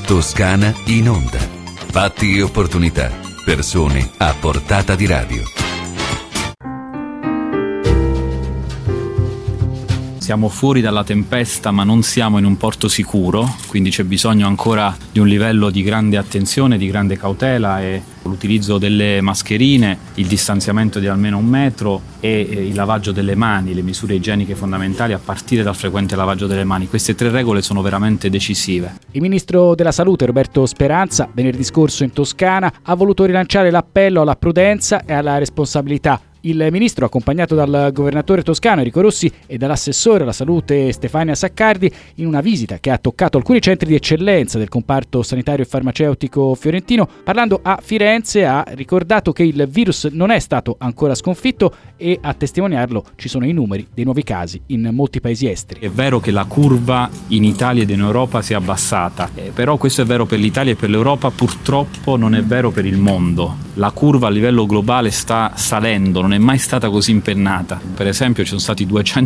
Toscana in onda. Fatti e opportunità. Persone a portata di radio. Siamo fuori dalla tempesta, ma non siamo in un porto sicuro, quindi c'è bisogno ancora di un livello di grande attenzione, di grande cautela e l'utilizzo delle mascherine, il distanziamento di almeno 1 metro e il lavaggio delle mani, le misure igieniche fondamentali a partire dal frequente lavaggio delle mani. Queste 3 regole sono veramente decisive. Il ministro della Salute Roberto Speranza venerdì scorso in Toscana ha voluto rilanciare l'appello alla prudenza e alla responsabilità. Il ministro, accompagnato dal governatore toscano Enrico Rossi e dall'assessore alla salute Stefania Saccardi, in una visita che ha toccato alcuni centri di eccellenza del comparto sanitario e farmaceutico fiorentino, parlando a Firenze ha ricordato che il virus non è stato ancora sconfitto e a testimoniarlo ci sono i numeri dei nuovi casi in molti paesi esteri. È vero che la curva in Italia ed in Europa si è abbassata, però questo è vero per l'Italia e per l'Europa, purtroppo non è vero per il mondo. La curva a livello globale sta salendo, non è mai stata così impennata. Per esempio ci sono stati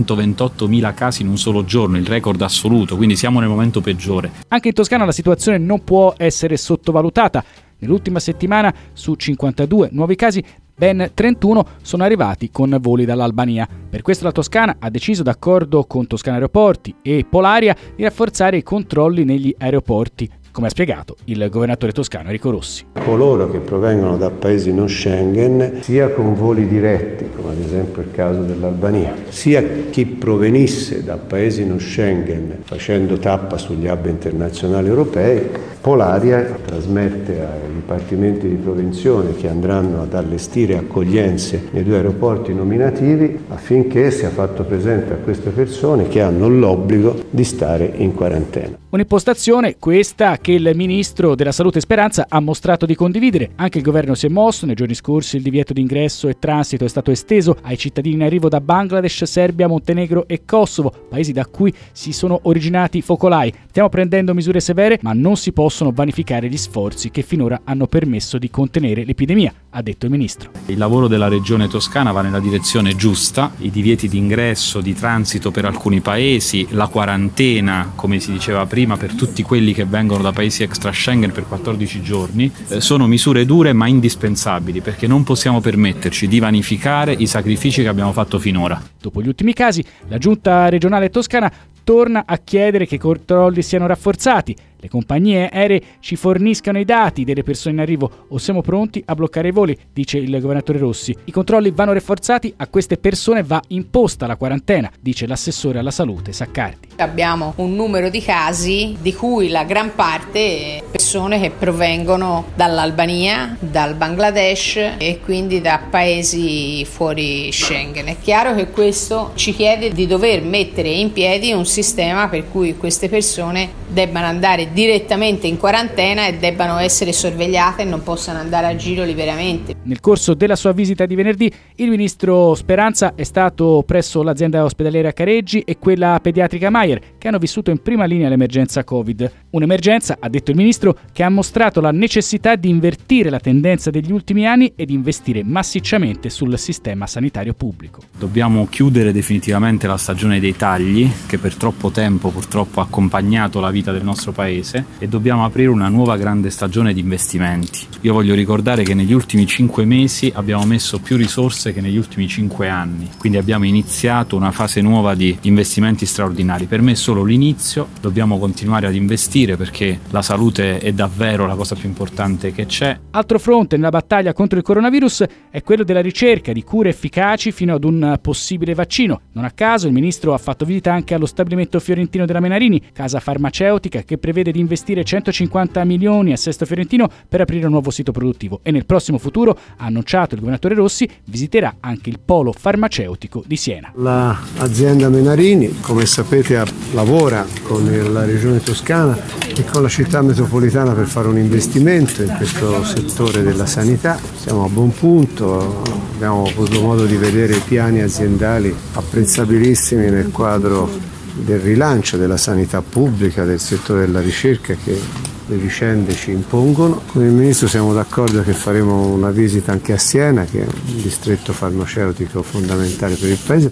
228.000 casi in un solo giorno, il record assoluto, quindi siamo nel momento peggiore. Anche in Toscana la situazione non può essere sottovalutata. Nell'ultima settimana su 52 nuovi casi ben 31 sono arrivati con voli dall'Albania. Per questo la Toscana ha deciso, d'accordo con Toscana Aeroporti e Polaria, di rafforzare i controlli negli aeroporti, come ha spiegato il governatore toscano Enrico Rossi. Coloro che provengono da paesi non Schengen, sia con voli diretti, come ad esempio il caso dell'Albania, sia chi provenisse da paesi non Schengen facendo tappa sugli hub internazionali europei, Polaria trasmette ai dipartimenti di prevenzione che andranno ad allestire accoglienze nei 2 aeroporti nominativi affinché sia fatto presente a queste persone che hanno l'obbligo di stare in quarantena. Un'impostazione questa che il ministro della Salute Speranza ha mostrato di condividere. Anche il governo si è mosso. Nei giorni scorsi il divieto di ingresso e transito è stato esteso ai cittadini in arrivo da Bangladesh, Serbia, Montenegro e Kosovo, paesi da cui si sono originati focolai. Stiamo prendendo misure severe, ma non si possono vanificare gli sforzi che finora hanno permesso di contenere l'epidemia, ha detto il ministro. Il lavoro della regione toscana va nella direzione giusta, i divieti di ingresso, di transito per alcuni paesi, la quarantena, come si diceva prima, per tutti quelli che vengono da paesi extra Schengen per 14 giorni, sono misure dure ma indispensabili, perché non possiamo permetterci di vanificare i sacrifici che abbiamo fatto finora. Dopo gli ultimi casi, la giunta regionale toscana torna a chiedere che i controlli siano rafforzati. Le compagnie aeree ci forniscano i dati delle persone in arrivo o siamo pronti a bloccare i voli, dice il governatore Rossi. I controlli vanno rafforzati, a queste persone va imposta la quarantena, dice l'assessore alla salute Saccardi. Abbiamo un numero di casi di cui la gran parte persone che provengono dall'Albania, dal Bangladesh e quindi da paesi fuori Schengen. È chiaro che questo ci chiede di dover mettere in piedi un sistema per cui queste persone debbano andare direttamente in quarantena e debbano essere sorvegliate e non possano andare a giro liberamente. Nel corso della sua visita di venerdì, il ministro Speranza è stato presso l'azienda ospedaliera Careggi e quella pediatrica Mayer, che hanno vissuto in prima linea l'emergenza Covid. Un'emergenza, ha detto il ministro, che ha mostrato la necessità di invertire la tendenza degli ultimi anni e di investire massicciamente sul sistema sanitario pubblico. Dobbiamo chiudere definitivamente la stagione dei tagli, che per troppo tempo purtroppo ha accompagnato la vita del nostro paese, e dobbiamo aprire una nuova grande stagione di investimenti. Io voglio ricordare che negli ultimi 5 mesi abbiamo messo più risorse che negli ultimi 5 anni, quindi abbiamo iniziato una fase nuova di investimenti straordinari. Per me è solo l'inizio, dobbiamo continuare ad investire perché la salute è davvero la cosa più importante che c'è. Altro fronte nella battaglia contro il coronavirus è quello della ricerca di cure efficaci fino ad un possibile vaccino. Non a caso il ministro ha fatto visita anche allo stabilimento fiorentino della Menarini, casa farmaceutica che prevede di investire 150 milioni a Sesto Fiorentino per aprire un nuovo sito produttivo e nel prossimo futuro, ha annunciato il governatore Rossi, visiterà anche il polo farmaceutico di Siena. L'azienda Menarini, come sapete, lavora con la regione toscana e con la città metropolitana per fare un investimento in questo settore della sanità. Siamo a buon punto, abbiamo avuto modo di vedere i piani aziendali apprezzabilissimi nel quadro del rilancio della sanità pubblica, del settore della ricerca che le vicende ci impongono. Con il Ministro siamo d'accordo che faremo una visita anche a Siena, che è un distretto farmaceutico fondamentale per il Paese.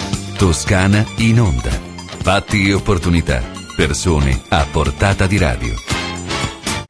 Toscana in onda. Fatti e opportunità. Persone a portata di radio.